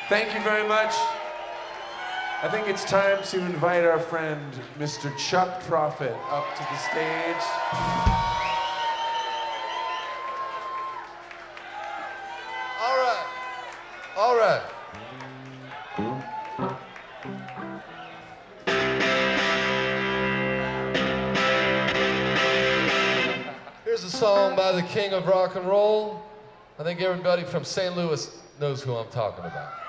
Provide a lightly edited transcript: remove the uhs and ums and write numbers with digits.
Thank you very much. I think it's time to invite our friend, Mr. Chuck Prophet, up to the stage. All right. Here's a song by the king of rock and roll. I think everybody from St. Louis knows who I'm talking about.